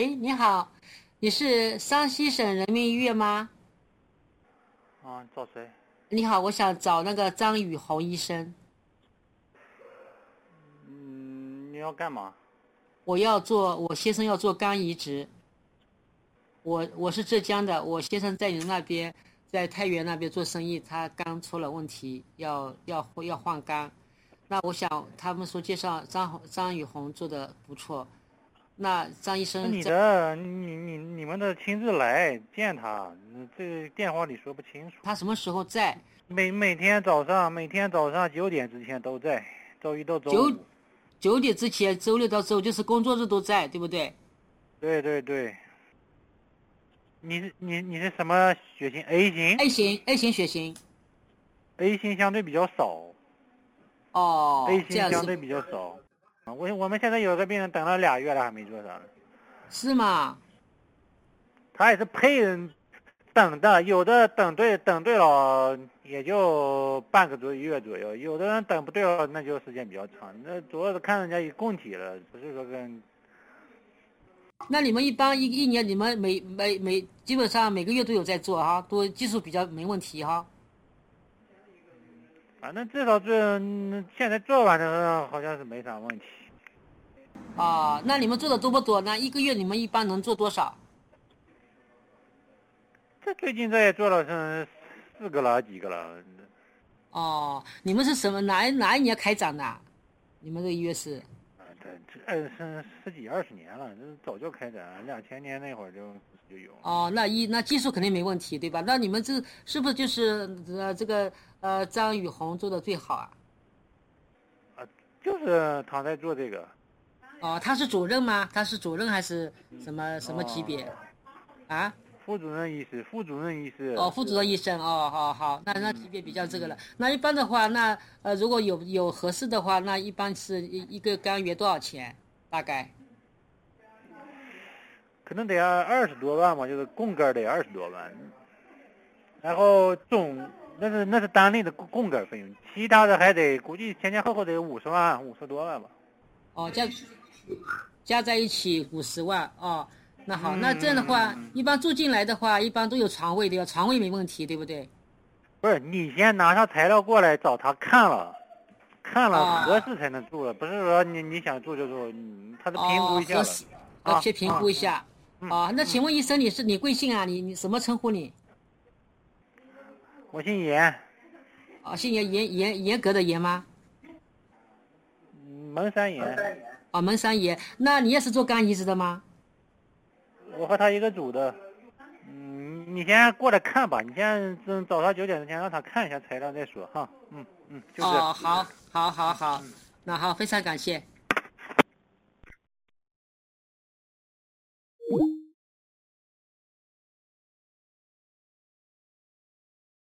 喂，你好，你是山西省人民医院吗？ 找谁？ 你好，我想找那个张雨红医生。 你要干嘛？ 我先生要做肝移植。我是浙江的，我先生在你那边，在太原那边做生意，他肝出了问题，要换肝。那我想他们说介绍张雨红做的不错，那张医那生在你们的亲自来见他，这个电话里说不清楚。 他什么时候在？ 每天早上9点之前都在，周一到周九五。 9点之前，周六到周就是工作日都在，对不对？ 对对对。你是什么血型？A 型 A 型血型。 ？A 型相对比较少哦， ，A 这样是型相对比较少。我们现在有个病人等了2月了还没做上， 是吗？ 他也是配人等的，有的等对了也就半个多月左右，有的人等不对了那就时间比较长。那主要是看人家有供体了，不是说跟。 那你们一般一年，你们基本上每个月都有在做哈，都技术比较没问题哈。 反正至少现在做完的好像是没啥问题。 那你们做的多不多？那一个月你们一般能做多少？ 最近这也做了是4个了几个了。 你们是什么哪一年开展的？你们这个医院是？ 对，是十几20年了，这早就开展了，2000年那会儿就有。 那技术肯定没问题，对吧？那你们这是不是就是这个张雨红做的最好啊？ 就是他在做这个。 他是主任吗？他是主任还是什么级别？啊？ 副主任医师。 副主任医生。好，那级别比较这个了。那一般的话，那如果有合适的话，那一般是一个肝约多少钱？大概？ 可能得20多万吧，就是供根得20多万，然后那是单例的供根费用，其他的还得估计前后得50万50多万吧。 加在一起50万哦。那好，那这样的话，一般住进来的话，一般都有床位对吧？床位没问题，对不对？ 不是，你先拿上材料过来找他看了合适才能住了，不是说你想住就住，他是评估一下的。去评估一下。那请问医生，你贵姓啊？你什么称呼你？ 我姓严。 姓严格的严吗？ 蒙山严。 蒙山严。那你也是做肝移植的吗？ 我和他一个组的。你先过来看吧，你先早上9点之前让他看一下材料再说哈。就是。 好。那好，非常感谢。